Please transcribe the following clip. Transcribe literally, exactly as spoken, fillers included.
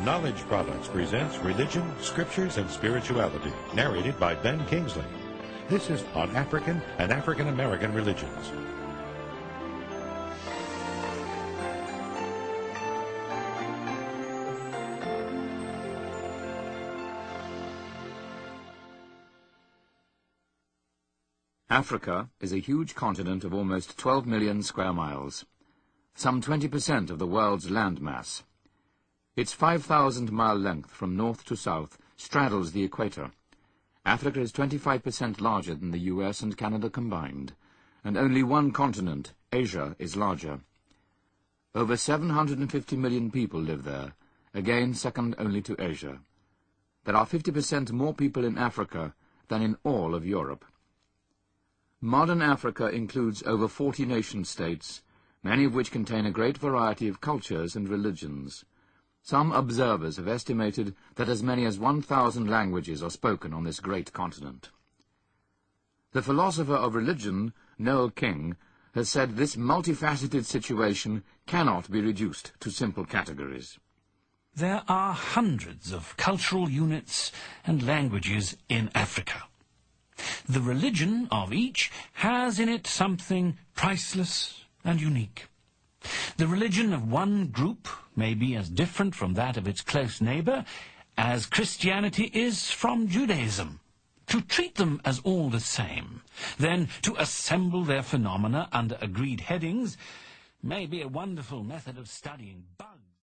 Knowledge Products presents Religion, Scriptures, and Spirituality, narrated by Ben Kingsley. This is on African and African American religions. Africa is a huge continent of almost twelve million square miles, some twenty percent of the world's land mass. Its five thousand mile length from north to south straddles the equator. Africa is twenty-five percent larger than the U S and Canada combined, and only one continent, Asia, is larger. Over seven hundred fifty million people live there, again second only to Asia. There are fifty percent more people in Africa than in all of Europe. Modern Africa includes over forty nation-states, many of which contain a great variety of cultures and religions. Some observers have estimated that as many as one thousand languages are spoken on this great continent. The philosopher of religion, Noel King, has said this multifaceted situation cannot be reduced to simple categories. There are hundreds of cultural units and languages in Africa. The religion of each has in it something priceless and unique. The religion of one group may be as different from that of its close neighbour as Christianity is from Judaism. To treat them as all the same, then to assemble their phenomena under agreed headings, may be a wonderful method of studying. But